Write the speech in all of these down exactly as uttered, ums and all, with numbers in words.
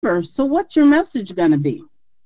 So what's your message going to be?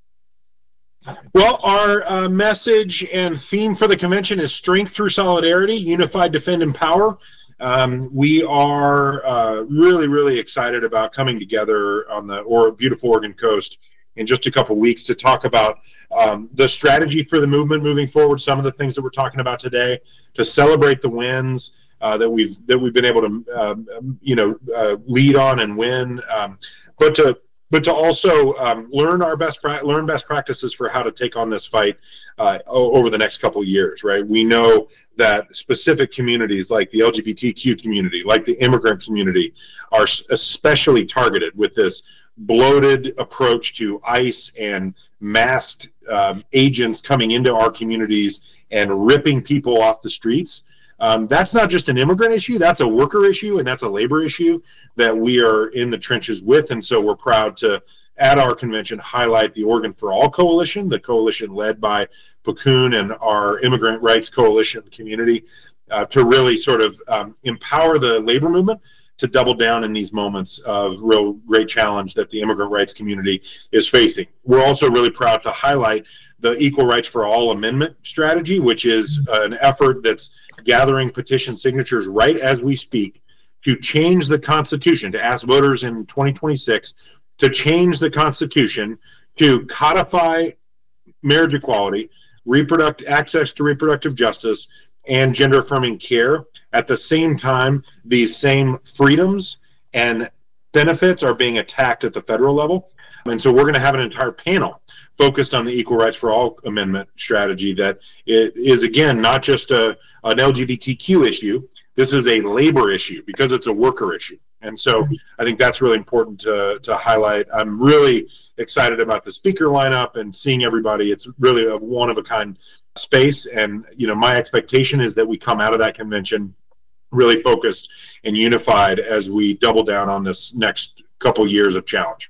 Well, our uh, message and theme for the convention is strength through solidarity, unified, defend, empower. Um, we are uh, really, really excited about coming together on the or beautiful Oregon coast in just a couple weeks to talk about um, the strategy for the movement moving forward, some of the things that we're talking about today, to celebrate the wins uh, that we've that we've been able to uh, you know uh, lead on and win, um, but to but to also um, learn our best pra- learn best practices for how to take on this fight uh, over the next couple of years. Right, we know that specific communities like the L G B T Q community, like the immigrant community, are especially targeted with this bloated approach to ICE and masked um, agents coming into our communities and ripping people off the streets. Um, that's not just an immigrant issue, that's a worker issue, and that's a labor issue that we are in the trenches with. And so we're proud to, at our convention, highlight the Oregon for All Coalition, the coalition led by Pacun and our Immigrant Rights Coalition community, uh, to really sort of um, empower the labor movement to double down in these moments of real great challenge that the immigrant rights community is facing. We're also really proud to highlight the Equal Rights for All amendment strategy, which is an effort that's gathering petition signatures right as we speak to change the Constitution, to ask voters in twenty twenty-six to change the Constitution to codify marriage equality, reproductive access to reproductive justice, and gender-affirming care. At the same time, these same freedoms and benefits are being attacked at the federal level. And so we're going to have an entire panel focused on the Equal Rights for All amendment strategy that is, again, not just a, an L G B T Q issue. This is a labor issue because it's a worker issue. And so I think that's really important to, to highlight. I'm really excited about the speaker lineup and seeing everybody. It's really a one-of-a-kind space. And, you know, my expectation is that we come out of that convention really focused and unified as we double down on this next couple years of challenge.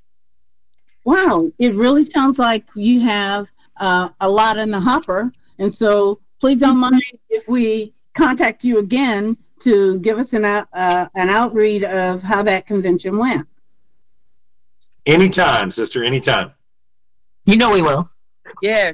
Wow, it really sounds like you have uh, a lot in the hopper. And so please don't mind if we contact you again to give us an, out, uh, an outread of how that convention went. Anytime, sister, anytime. You know we will. Yes.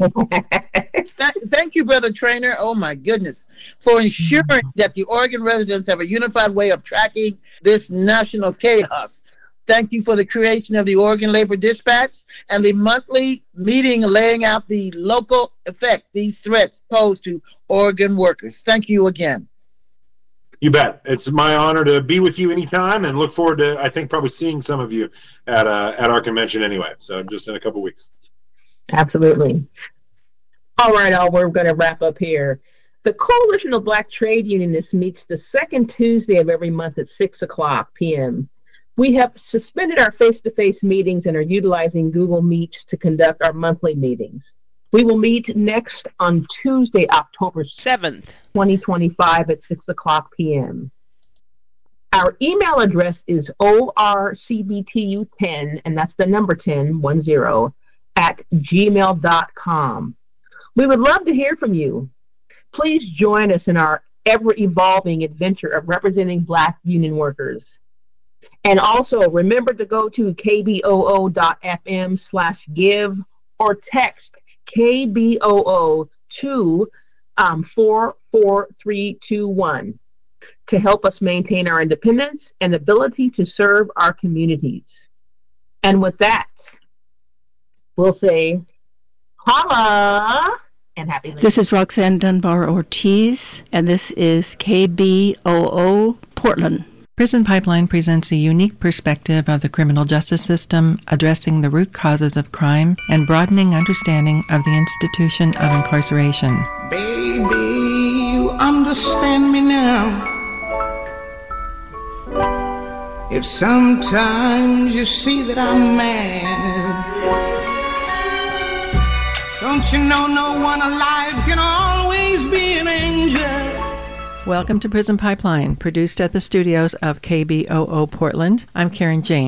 Thank you, Brother Trainer. Oh, my goodness. For ensuring that the Oregon residents have a unified way of tracking this national chaos. Thank you for the creation of the Oregon Labor Dispatch and the monthly meeting laying out the local effect these threats pose to Oregon workers. Thank you again. You bet. It's my honor to be with you anytime and look forward to, I think, probably seeing some of you at uh, at our convention anyway. So just in a couple weeks. Absolutely. All right, all, we're going to wrap up here. The Coalition of Black Trade Unionists meets the second Tuesday of every month at six o'clock p.m. We have suspended our face-to-face meetings and are utilizing Google Meets to conduct our monthly meetings. We will meet next on Tuesday, October seventh, twenty twenty-five at six o'clock p.m. Our email address is O R C B T U ten, and that's the number ten, one zero, at gmail dot com. We would love to hear from you. Please join us in our ever-evolving adventure of representing Black union workers. And also remember to go to kboo.fm slash give or text K B O O to um, four four three two one to help us maintain our independence and ability to serve our communities. And with that, we'll say holla and happy Labor Day. This is Roxanne Dunbar Ortiz, and this is K B O O Portland. Prison Pipeline presents a unique perspective of the criminal justice system, addressing the root causes of crime and broadening understanding of the institution of incarceration. Baby, you understand me now. If sometimes you see that I'm mad, don't you know no one alive can always be an angel? Welcome to Prison Pipeline, produced at the studios of K B O O Portland. I'm Karen James.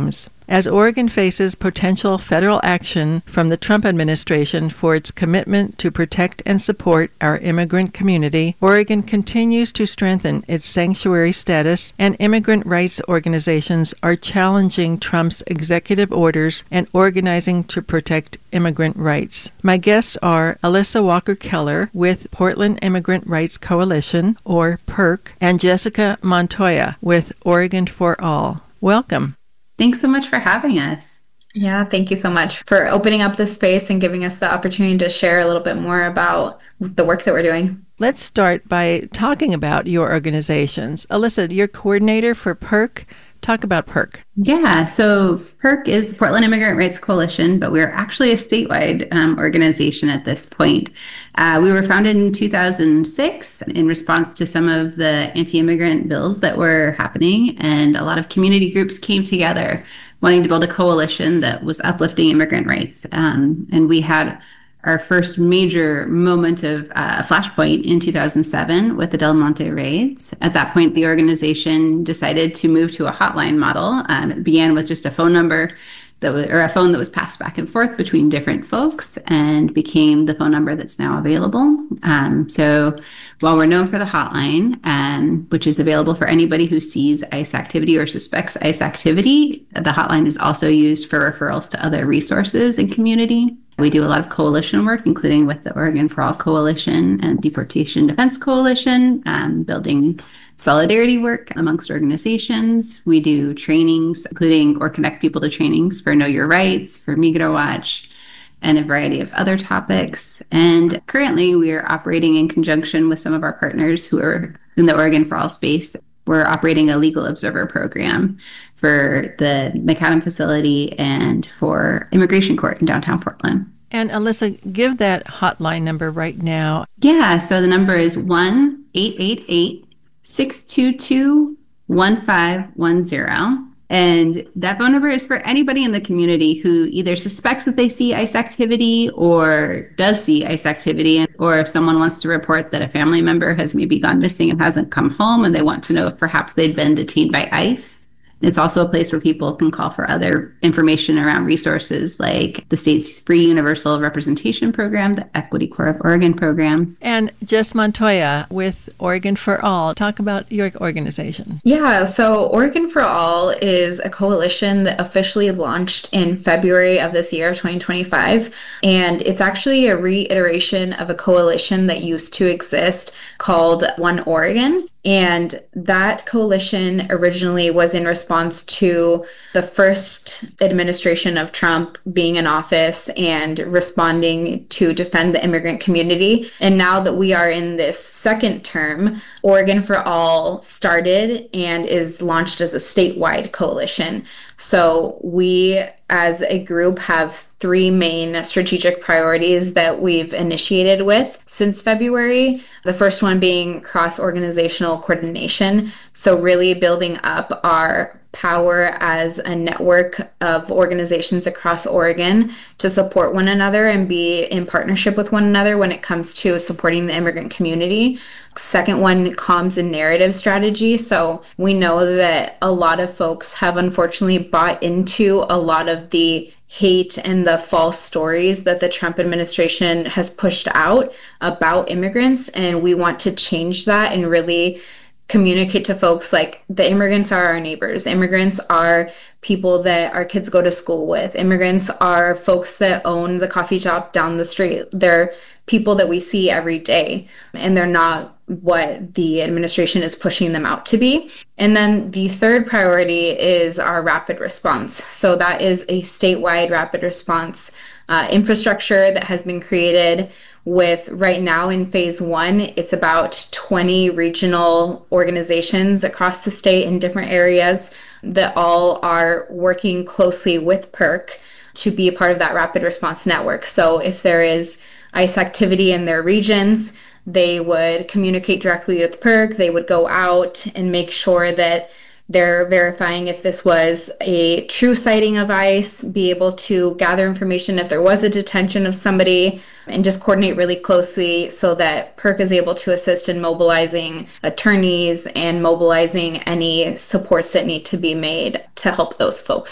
As Oregon faces potential federal action from the Trump administration for its commitment to protect and support our immigrant community, Oregon continues to strengthen its sanctuary status, and immigrant rights organizations are challenging Trump's executive orders and organizing to protect immigrant rights. My guests are Alyssa Walker-Keller with Portland Immigrant Rights Coalition, or PIRC, and Jessica Montoya with Oregon for All. Welcome. Thanks so much for having us. Yeah, thank you so much for opening up this space and giving us the opportunity to share a little bit more about the work that we're doing. Let's start by talking about your organizations. Alyssa, you're coordinator for PIRC. Talk about PIRC. Yeah, so PIRC is the Portland Immigrant Rights Coalition, but we're actually a statewide um, organization at this point. Uh, we were founded in two thousand six in response to some of the anti-immigrant bills that were happening, and a lot of community groups came together wanting to build a coalition that was uplifting immigrant rights. Um, and we had our first major moment of uh, flashpoint in two thousand seven with the Del Monte raids. At that point, the organization decided to move to a hotline model. Um, it began with just a phone number that was, or a phone that was passed back and forth between different folks, and became the phone number that's now available. Um, so while we're known for the hotline, um, which is available for anybody who sees ICE activity or suspects ICE activity, the hotline is also used for referrals to other resources in community. We do a lot of coalition work, including with the Oregon for All Coalition and Deportation Defense Coalition, um, building solidarity work amongst organizations. We do trainings, including or connect people to trainings for Know Your Rights, for Migro Watch, and a variety of other topics. And currently, we are operating in conjunction with some of our partners who are in the Oregon for All space. We're operating a legal observer program for the McAdam facility and for Immigration Court in downtown Portland. And Alyssa, give that hotline number right now. Yeah, so the number is one eight eight eight, six two two, one five one zero. And that phone number is for anybody in the community who either suspects that they see ICE activity or does see ICE activity, or if someone wants to report that a family member has maybe gone missing and hasn't come home and they want to know if perhaps they'd been detained by ICE. It's also a place where people can call for other information around resources like the state's free universal representation program, the Equity Corps of Oregon program. And Jess Montoya with Oregon for All. Talk about your organization. Yeah, so Oregon for All is a coalition that officially launched in February of this year, twenty twenty-five. And it's actually a reiteration of a coalition that used to exist called One Oregon. And that coalition originally was in response to the first administration of Trump being in office and responding to defend the immigrant community. And now that we are in this second term, Oregon for All started and is launched as a statewide coalition. So we, as a group, have three main strategic priorities that we've initiated with since February. The first one being cross-organizational coordination. So really building up our power as a network of organizations across Oregon to support one another and be in partnership with one another when it comes to supporting the immigrant community. Second one, comms and narrative strategy. So we know that a lot of folks have unfortunately bought into a lot of the hate and the false stories that the Trump administration has pushed out about immigrants. And we want to change that and really communicate to folks like the immigrants are our neighbors. Immigrants are people that our kids go to school with. Immigrants are folks that own the coffee shop down the street. They're people that we see every day, and they're not what the administration is pushing them out to be. And then the third priority is our rapid response. So that is a statewide rapid response uh, infrastructure that has been created with, right now in phase one, it's about twenty regional organizations across the state in different areas that all are working closely with PIRC to be a part of that rapid response network. So if there is ICE activity in their regions, they would communicate directly with PIRC. They would go out and make sure that they're verifying if this was a true sighting of ICE, be able to gather information if there was a detention of somebody, and just coordinate really closely so that PIRC is able to assist in mobilizing attorneys and mobilizing any supports that need to be made to help those folks.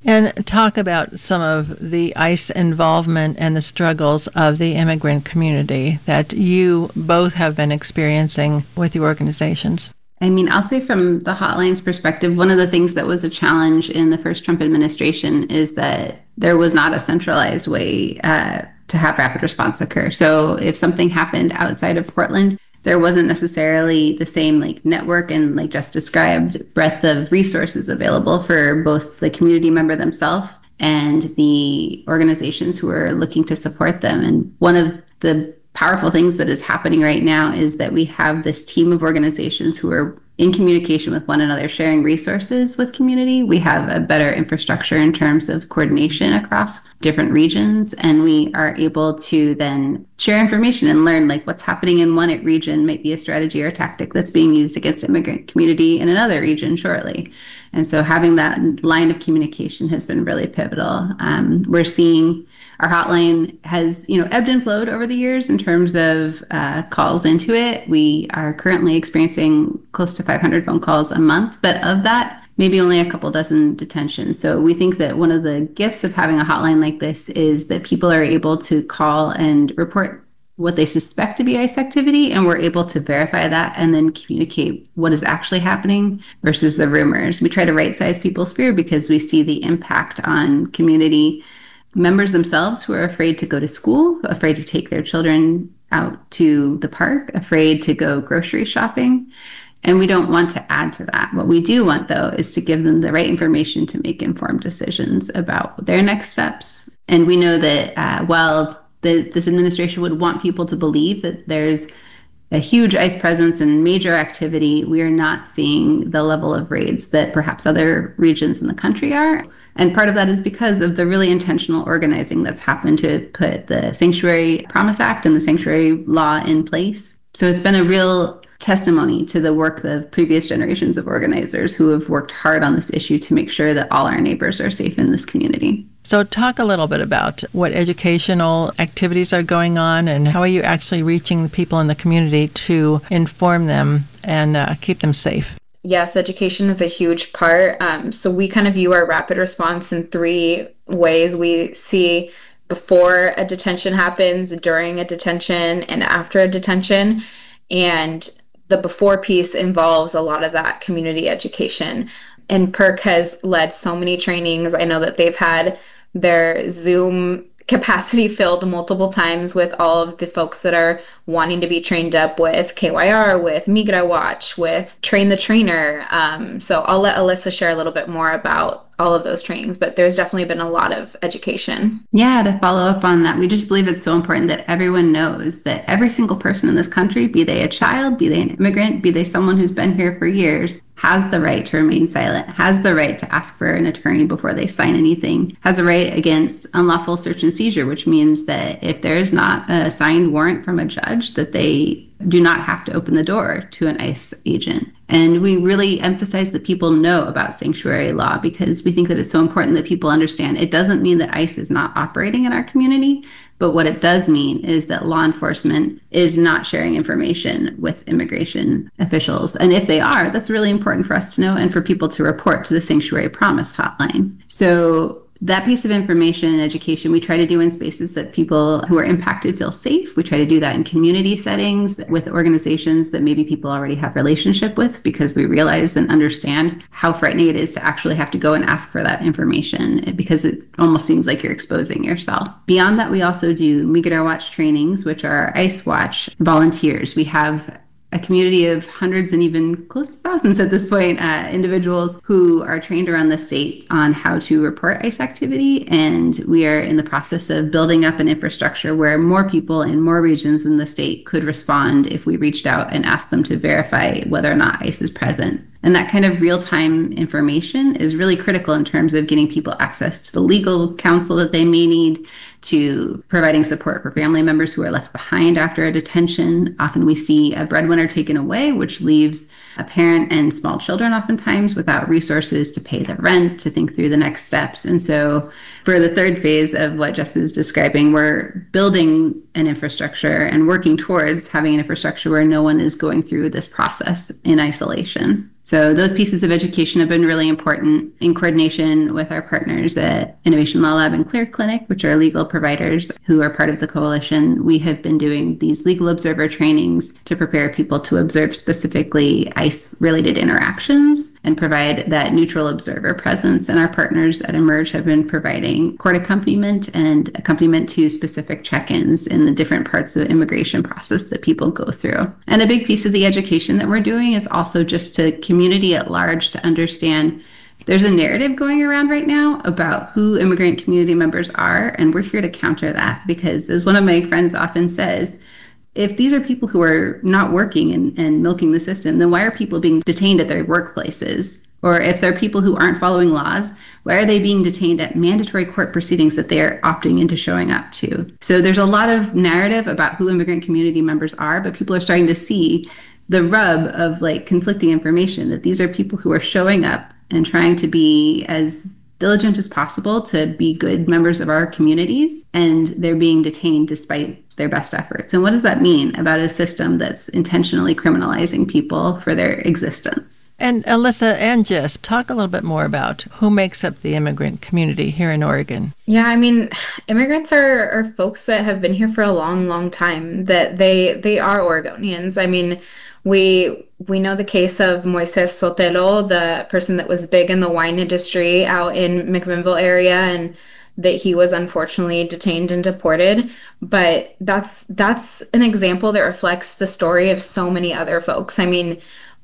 And talk about some of the ICE involvement and the struggles of the immigrant community that you both have been experiencing with your organizations. I mean, I'll say from the hotline's perspective, one of the things that was a challenge in the first Trump administration is that there was not a centralized way uh, to have rapid response occur. So if something happened outside of Portland, there wasn't necessarily the same like network and, like just described, breadth of resources available for both the community member themselves and the organizations who are looking to support them. And one of the powerful things that is happening right now is that we have this team of organizations who are in communication with one another, sharing resources with community. We have a better infrastructure in terms of coordination across different regions, and we are able to then share information and learn like what's happening in one region might be a strategy or a tactic that's being used against immigrant community in another region shortly. And so having that line of communication has been really pivotal. Um, we're seeing our hotline has, you know, ebbed and flowed over the years in terms of uh, calls into it. We are currently experiencing close to five hundred phone calls a month, but of that, maybe only a couple dozen detentions. So we think that one of the gifts of having a hotline like this is that people are able to call and report what they suspect to be ICE activity, and we're able to verify that and then communicate what is actually happening versus the rumors. We try to right-size people's fear because we see the impact on community members themselves who are afraid to go to school, afraid to take their children out to the park, afraid to go grocery shopping. And we don't want to add to that. What we do want, though, is to give them the right information to make informed decisions about their next steps. And we know that uh, while the, this administration would want people to believe that there's a huge ICE presence and major activity, we are not seeing the level of raids that perhaps other regions in the country are. And part of that is because of the really intentional organizing that's happened to put the Sanctuary Promise Act and the Sanctuary Law in place. So it's been a real testimony to the work of previous generations of organizers who have worked hard on this issue to make sure that all our neighbors are safe in this community. So talk a little bit about what educational activities are going on and how are you actually reaching the people in the community to inform them and uh, keep them safe. Yes, education is a huge part. Um, so we kind of view our rapid response in three ways. We see before a detention happens, during a detention, and after a detention. And the before piece involves a lot of that community education. And PERC has led so many trainings. I know that they've had their Zoom capacity filled multiple times with all of the folks that are wanting to be trained up with K Y R, with Migra Watch, with Train the Trainer. Um, so I'll let Alyssa share a little bit more about all of those trainings, but there's definitely been a lot of education. Yeah, to follow up on that, we just believe it's so important that everyone knows that every single person in this country, be they a child, be they an immigrant, be they someone who's been here for years, has the right to remain silent, has the right to ask for an attorney before they sign anything, has a right against unlawful search and seizure, which means that if there is not a signed warrant from a judge, that they do not have to open the door to an ICE agent. And we really emphasize that people know about sanctuary law because we think that it's so important that people understand it doesn't mean that ICE is not operating in our community, but what it does mean is that law enforcement is not sharing information with immigration officials. And if they are, that's really important for us to know and for people to report to the Sanctuary Promise hotline. So that piece of information and education we try to do in spaces that people who are impacted feel safe. We try to do that in community settings with organizations that maybe people already have relationship with because we realize and understand how frightening it is to actually have to go and ask for that information because it almost seems like you're exposing yourself. Beyond that, we also do Migra Watch trainings, which are ICE Watch volunteers. We have a community of hundreds and even close to thousands at this point, uh, individuals who are trained around the state on how to report ICE activity. And we are in the process of building up an infrastructure where more people in more regions in the state could respond if we reached out and asked them to verify whether or not ICE is present. And that kind of real-time information is really critical in terms of getting people access to the legal counsel that they may need, to providing support for family members who are left behind after a detention. Often we see a breadwinner taken away, which leaves a parent and small children oftentimes without resources to pay the rent, to think through the next steps. And so for the third phase of what Jess is describing, we're building an infrastructure and working towards having an infrastructure where no one is going through this process in isolation. So those pieces of education have been really important in coordination with our partners at Innovation Law Lab and Clear Clinic, which are legal providers who are part of the coalition. We have been doing these legal observer trainings to prepare people to observe specifically ICE-related interactions and provide that neutral observer presence. And our partners at Emerge have been providing court accompaniment and accompaniment to specific check-ins in the different parts of the immigration process that people go through. And a big piece of the education that we're doing is also just to community at large to understand there's a narrative going around right now about who immigrant community members are, and we're here to counter that because, as one of my friends often says, if these are people who are not working and, and milking the system, then why are people being detained at their workplaces? Or if they're people who aren't following laws, why are they being detained at mandatory court proceedings that they're opting into showing up to? So there's a lot of narrative about who immigrant community members are, but people are starting to see the rub of like conflicting information, that these are people who are showing up and trying to be as diligent as possible to be good members of our communities, and they're being detained despite their best efforts. And what does that mean about a system that's intentionally criminalizing people for their existence? And Alyssa and Jess, talk a little bit more about who makes up the immigrant community here in Oregon. Yeah, I mean, immigrants are, are folks that have been here for a long, long time, that they they are Oregonians. I mean, we we know the case of Moises Sotelo, the person that was big in the wine industry out in McMinnville area, and that he was unfortunately detained and deported. But that's that's an example that reflects the story of so many other folks. I mean,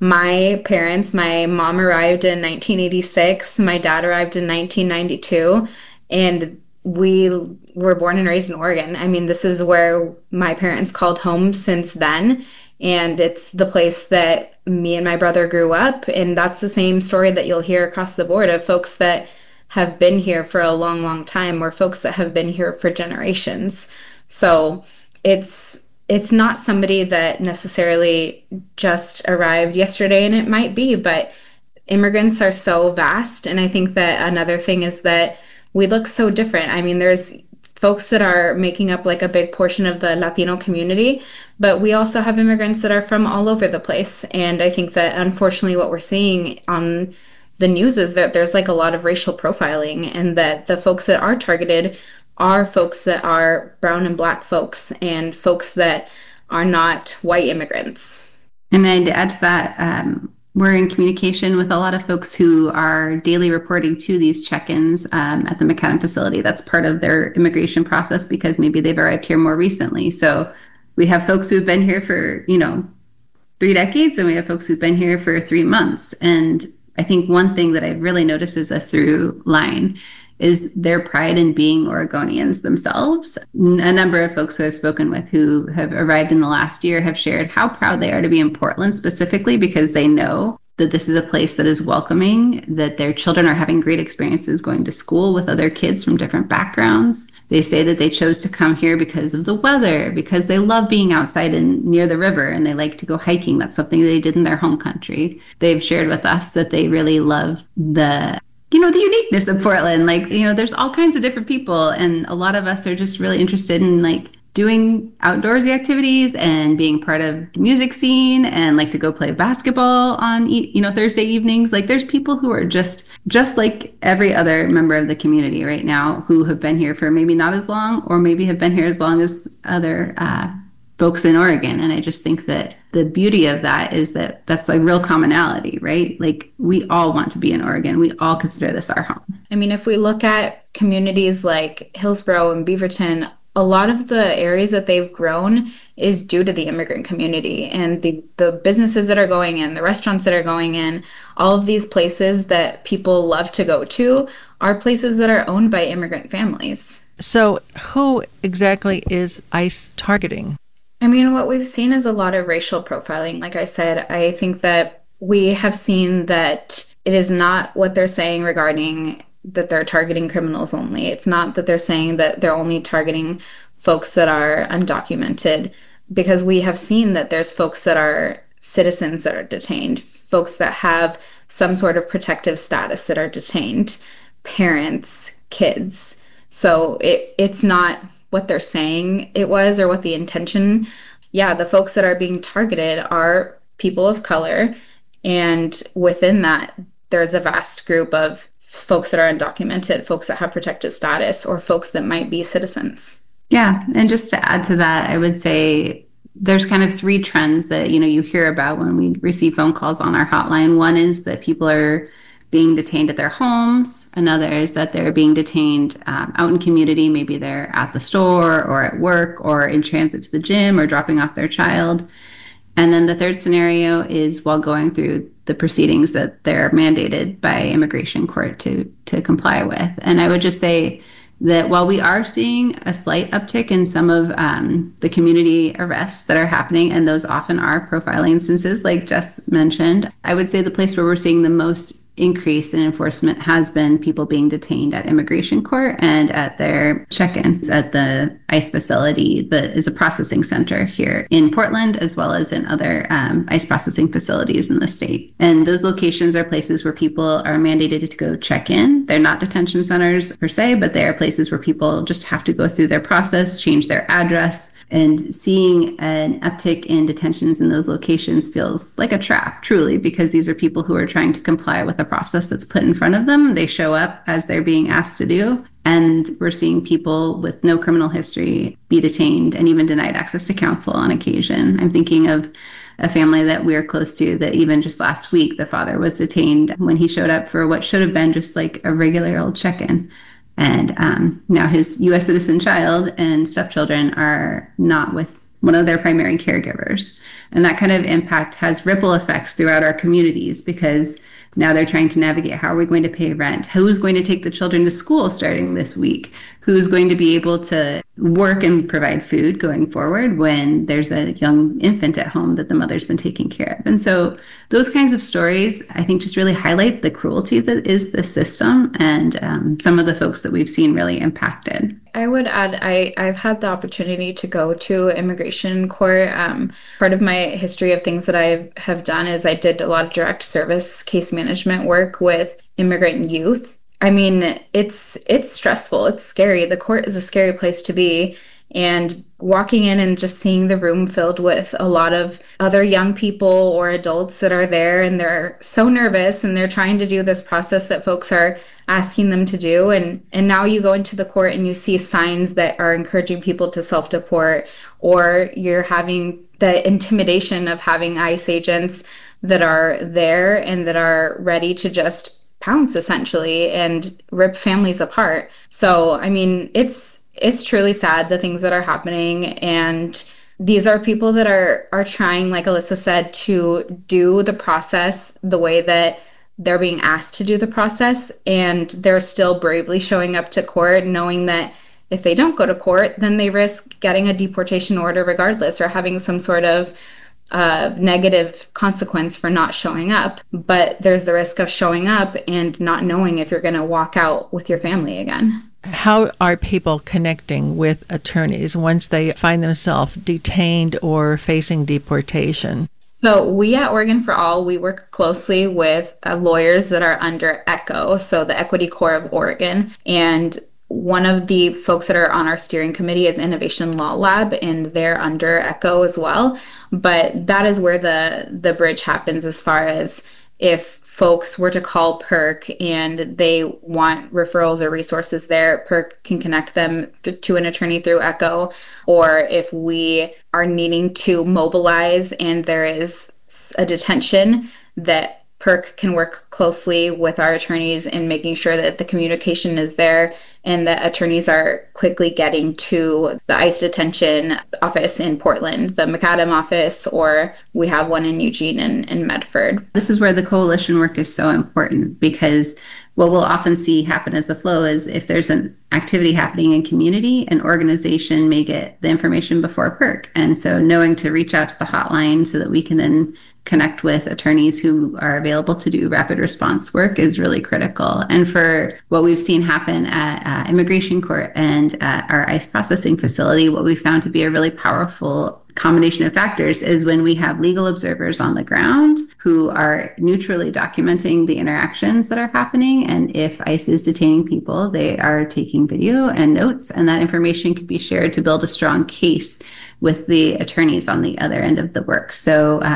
my parents, my mom arrived in nineteen eighty-six, my dad arrived in nineteen ninety-two, and we were born and raised in Oregon. I mean, this is where my parents called home since then. And it's the place that me and my brother grew up. And that's the same story that you'll hear across the board of folks that have been here for a long, long time, or folks that have been here for generations. So it's it's not somebody that necessarily just arrived yesterday, and it might be, but immigrants are so vast. And I think that another thing is that we look so different. I mean, there's folks that are making up like a big portion of the Latino community, but we also have immigrants that are from all over the place. And I think that unfortunately what we're seeing on the news is that there's like a lot of racial profiling, and that the folks that are targeted are folks that are brown and black folks, and folks that are not white immigrants. And then to add to that, um, we're in communication with a lot of folks who are daily reporting to these check-ins um, at the McAdam facility. That's part of their immigration process because maybe they've arrived here more recently. So we have folks who've been here for, you know, three decades, and we have folks who've been here for three months. And I think one thing that I've really noticed is a through line is their pride in being Oregonians themselves. A number of folks who I've spoken with who have arrived in the last year have shared how proud they are to be in Portland specifically because they know that this is a place that is welcoming, that their children are having great experiences going to school with other kids from different backgrounds. They say that they chose to come here because of the weather, because they love being outside and near the river, and they like to go hiking. That's something they did in their home country. They've shared with us that they really love the you know, the uniqueness of Portland. Like, you know, there's all kinds of different people, and a lot of us are just really interested in like doing outdoorsy activities and being part of the music scene, and like to go play basketball on, you know, Thursday evenings. Like there's people who are just, just like every other member of the community right now who have been here for maybe not as long, or maybe have been here as long as other uh, folks in Oregon. And I just think that the beauty of that is that that's like real commonality, right? Like we all want to be in Oregon. We all consider this our home. I mean, if we look at communities like Hillsborough and Beaverton, a lot of the areas that they've grown is due to the immigrant community and the, the businesses that are going in, the restaurants that are going in. All of these places that people love to go to are places that are owned by immigrant families. So who exactly is ICE targeting? I mean, what we've seen is a lot of racial profiling. Like I said, I think that we have seen that it is not what they're saying regarding that they're targeting criminals only. It's not that they're saying that they're only targeting folks that are undocumented, because we have seen that there's folks that are citizens that are detained, folks that have some sort of protective status that are detained, parents, kids. So it it's not what they're saying it was or what the intention. Yeah, the folks that are being targeted are people of color And within that, there's a vast group of folks that are undocumented, folks that have protected status, or folks that might be citizens. Yeah. And just to add to that, I would say there's kind of three trends that, you know, you hear about when we receive phone calls on our hotline. One is that people are being detained at their homes. Another is that they're being detained um, out in community. Maybe they're at the store or at work or in transit to the gym or dropping off their child. And then the third scenario is while going through the proceedings that they're mandated by immigration court to to comply with. And I would just say that while we are seeing a slight uptick in some of um, the community arrests that are happening, and those often are profiling instances like Jess mentioned, I would say the place where we're seeing the most increase in enforcement has been people being detained at immigration court and at their check-ins at the ICE facility that is a processing center here in Portland, as well as in other um, ICE processing facilities in the state. And those locations are places where people are mandated to go check in. They're not detention centers per se, but they are places where people just have to go through their process, change their address. And seeing an uptick in detentions in those locations feels like a trap, truly, because these are people who are trying to comply with a process that's put in front of them. They show up as they're being asked to do. And we're seeing people with no criminal history be detained and even denied access to counsel on occasion. I'm thinking of a family that we're close to that even just last week, the father was detained when he showed up for what should have been just like a regular old check-in. And um, now his U S citizen child and stepchildren are not with one of their primary caregivers. And that kind of impact has ripple effects throughout our communities, because now they're trying to navigate, how are we going to pay rent? Who's going to take the children to school starting this week? Who's going to be able to work and provide food going forward when there's a young infant at home that the mother's been taking care of? And so those kinds of stories, I think, just really highlight the cruelty that is the system and um, some of the folks that we've seen really impacted. I would add, I, I've had the opportunity to go to immigration court. Um, part of my history of things that I have done is I did a lot of direct service case management work with immigrant youth. I mean, it's it's stressful. It's scary. The court is a scary place to be. And walking in and just seeing the room filled with a lot of other young people or adults that are there, and they're so nervous and they're trying to do this process that folks are asking them to do. And, and now you go into the court and you see signs that are encouraging people to self-deport, or you're having the intimidation of having ICE agents that are there and that are ready to just pounce essentially and rip families apart. So, I mean, it's it's truly sad, the things that are happening. And these are people that are are trying, like Alyssa said, to do the process the way that they're being asked to do the process. And they're still bravely showing up to court, knowing that if they don't go to court, then they risk getting a deportation order regardless, or having some sort of uh, negative consequence for not showing up. But there's the risk of showing up and not knowing if you're going to walk out with your family again. How are people connecting with attorneys once they find themselves detained or facing deportation? So we at Oregon for All, we work closely with uh, lawyers that are under ECHO, so the Equity Corps of Oregon. And one of the folks that are on our steering committee is Innovation Law Lab, and they're under ECHO as well. But that is where the, the bridge happens, as far as if folks were to call PERC and they want referrals or resources there, PERC can connect them th- to an attorney through ECHO. Or if we are needing to mobilize and there is a detention, that PERC can work closely with our attorneys in making sure that the communication is there and that attorneys are quickly getting to the ICE detention office in Portland, the McAdam office, or we have one in Eugene and in Medford. This is where the coalition work is so important, because what we'll often see happen as a flow is if there's an activity happening in community, an organization may get the information before PERC. And so knowing to reach out to the hotline so that we can then connect with attorneys who are available to do rapid response work is really critical. And for what we've seen happen at uh, immigration court and at our ICE processing facility, what we found to be a really powerful combination of factors is when we have legal observers on the ground who are neutrally documenting the interactions that are happening. And if ICE is detaining people, they are taking video and notes, and that information can be shared to build a strong case with the attorneys on the other end of the work. So um,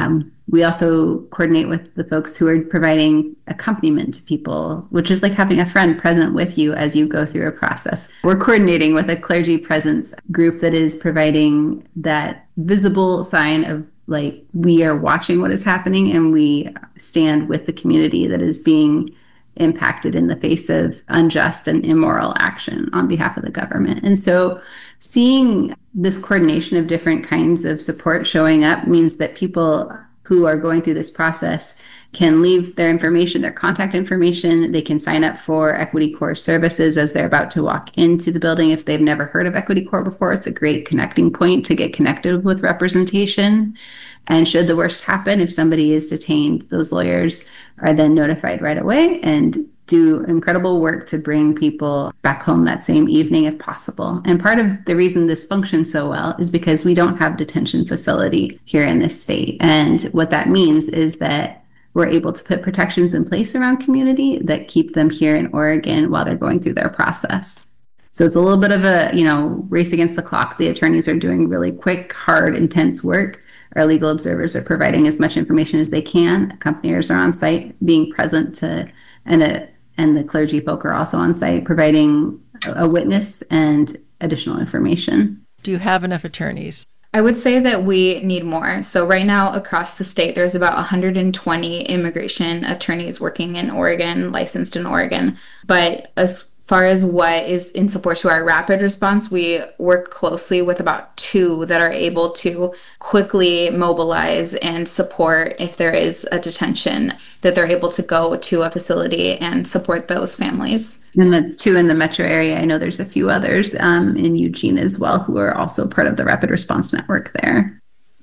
We also coordinate with the folks who are providing accompaniment to people, which is like having a friend present with you as you go through a process. We're coordinating with a clergy presence group that is providing that visible sign of like, we are watching what is happening and we stand with the community that is being impacted in the face of unjust and immoral action on behalf of the government. And so seeing this coordination of different kinds of support showing up means that people who are going through this process can leave their information, their contact information. They can sign up for Equity Corps services as they're about to walk into the building. If they've never heard of Equity Corps before, it's a great connecting point to get connected with representation. And should the worst happen, if somebody is detained, those lawyers are then notified right away and do incredible work to bring people back home that same evening if possible. And part of the reason this functions so well is because we don't have detention facility here in this state. And what that means is that we're able to put protections in place around community that keep them here in Oregon while they're going through their process. So it's a little bit of a, you know, race against the clock. The attorneys are doing really quick, hard, intense work. Our legal observers are providing as much information as they can. Accompaniers are on site being present to, and a, and the clergy folk are also on site providing a witness and additional information. Do you have enough attorneys? I would say that we need more. So right now across the state, there's about one hundred twenty immigration attorneys working in Oregon, licensed in Oregon. But as far as what is in support to our rapid response, we work closely with about two that are able to quickly mobilize and support if there is a detention, that they're able to go to a facility and support those families. And that's two in the metro area. I know there's a few others um, in Eugene as well who are also part of the rapid response network there.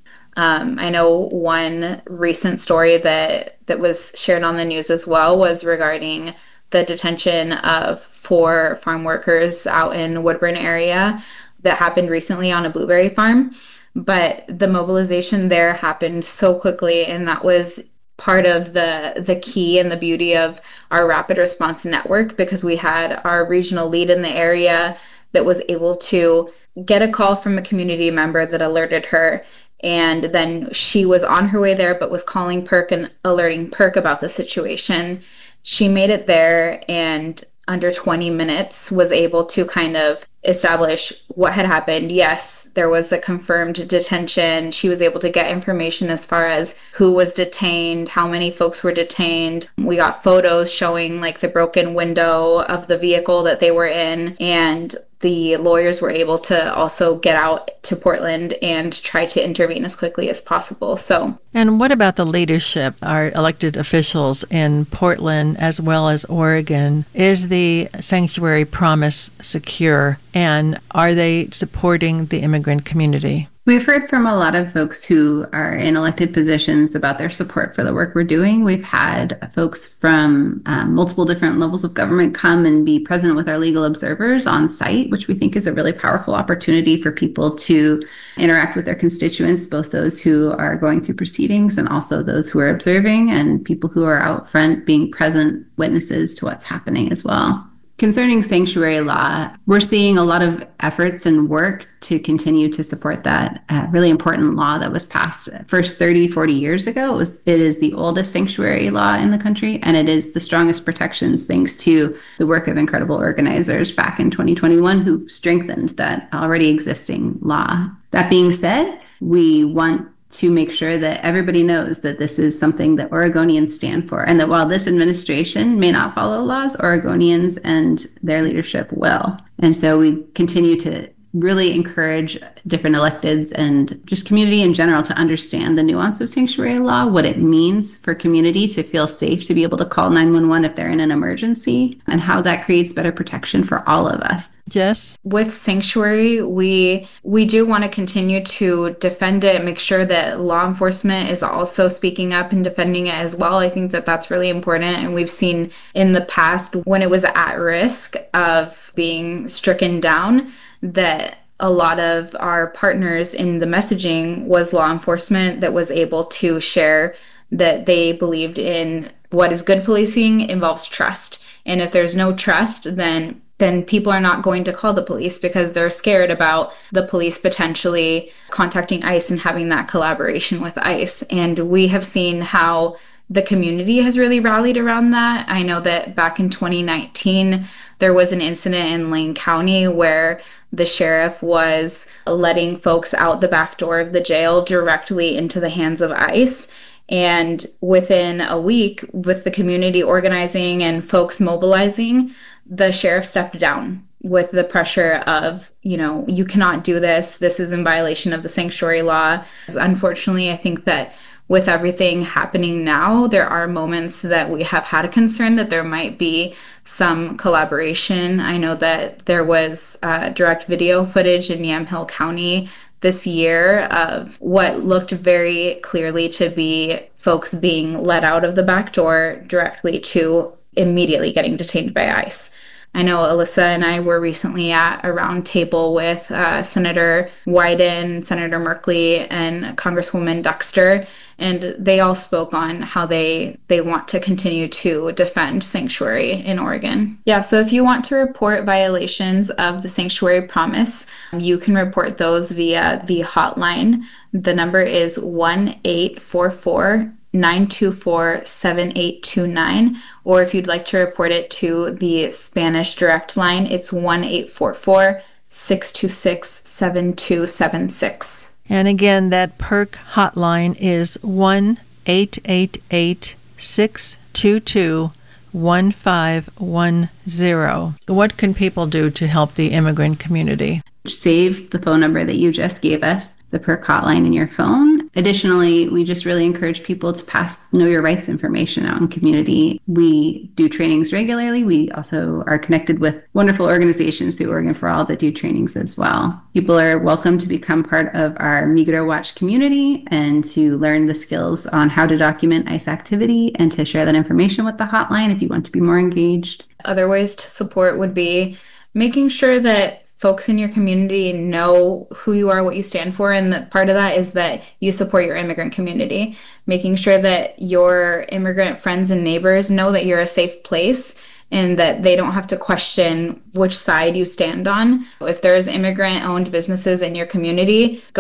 Um, I know one recent story that, that was shared on the news as well was regarding the detention of four farm workers out in Woodburn area that happened recently on a blueberry farm. But the mobilization there happened so quickly, and that was part of the the key and the beauty of our rapid response network, because we had our regional lead in the area that was able to get a call from a community member that alerted her. And then she was on her way there, but was calling PERC and alerting PERC about the situation. She made it there and under twenty minutes was able to kind of establish what had happened. Yes, there was a confirmed detention. She was able to get information as far as who was detained, how many folks were detained. We got photos showing like the broken window of the vehicle that they were in, and the lawyers were able to also get out to Portland and try to intervene as quickly as possible. So, and what about the leadership, our elected officials in Portland as well as Oregon? Is the sanctuary promise secure, and are they supporting the immigrant community? We've heard from a lot of folks who are in elected positions about their support for the work we're doing. We've had folks from um, multiple different levels of government come and be present with our legal observers on site, which we think is a really powerful opportunity for people to interact with their constituents, both those who are going through proceedings and also those who are observing, and people who are out front being present witnesses to what's happening as well. Concerning sanctuary law, we're seeing a lot of efforts and work to continue to support that uh, really important law that was passed first thirty, forty years ago. It, was, it is the oldest sanctuary law in the country, and it is the strongest protections thanks to the work of incredible organizers back in twenty twenty-one who strengthened that already existing law. That being said, we want to make sure that everybody knows that this is something that Oregonians stand for, and that while this administration may not follow laws, Oregonians and their leadership will. And so we continue to really encourage different electeds and just community in general to understand the nuance of sanctuary law, what it means for community to feel safe to be able to call nine one one if they're in an emergency, and how that creates better protection for all of us. Jess? With sanctuary, we we do want to continue to defend it, make sure that law enforcement is also speaking up and defending it as well. I think that that's really important. And we've seen in the past when it was at risk of being stricken down, that a lot of our partners in the messaging was law enforcement that was able to share that they believed in what is good policing involves trust. And if there's no trust, then then people are not going to call the police because they're scared about the police potentially contacting ICE and having that collaboration with ICE. And we have seen how the community has really rallied around that. I know that back in twenty nineteen, there was an incident in Lane County where the sheriff was letting folks out the back door of the jail directly into the hands of ICE. And within a week, with the community organizing and folks mobilizing, the sheriff stepped down with the pressure of, you know, you cannot do this. This is in violation of the sanctuary law. Unfortunately, I think that with everything happening now, there are moments that we have had a concern that there might be some collaboration. I know that there was uh, direct video footage in Yamhill County this year of what looked very clearly to be folks being let out of the back door directly to immediately getting detained by ICE. I know Alyssa and I were recently at a round table with uh, Senator Wyden, Senator Merkley, and Congresswoman Dexter, and they all spoke on how they, they want to continue to defend sanctuary in Oregon. Yeah, so if you want to report violations of the sanctuary promise, you can report those via the hotline. The number is one eight four four, nine two four, seven eight two nine, or if you'd like to report it to the Spanish direct line, it's one eight four four, six two six, seven two seven six. And again, that PERC hotline is one eight eight eight, six two two, one five one zero. What can people do to help the immigrant community? Save the phone number that you just gave us, the PERC hotline, in your phone. Additionally, we just really encourage people to pass Know Your Rights information out in community. We do trainings regularly. We also are connected with wonderful organizations through Oregon for All that do trainings as well. People are welcome to become part of our Migro Watch community and to learn the skills on how to document ICE activity and to share that information with the hotline if you want to be more engaged. Other ways to support would be making sure that folks in your community know who you are, what you stand for, and that part of that is that you support your immigrant community. Making sure that your immigrant friends and neighbors know that you're a safe place and that they don't have to question which side you stand on. If there's immigrant-owned businesses in your community, go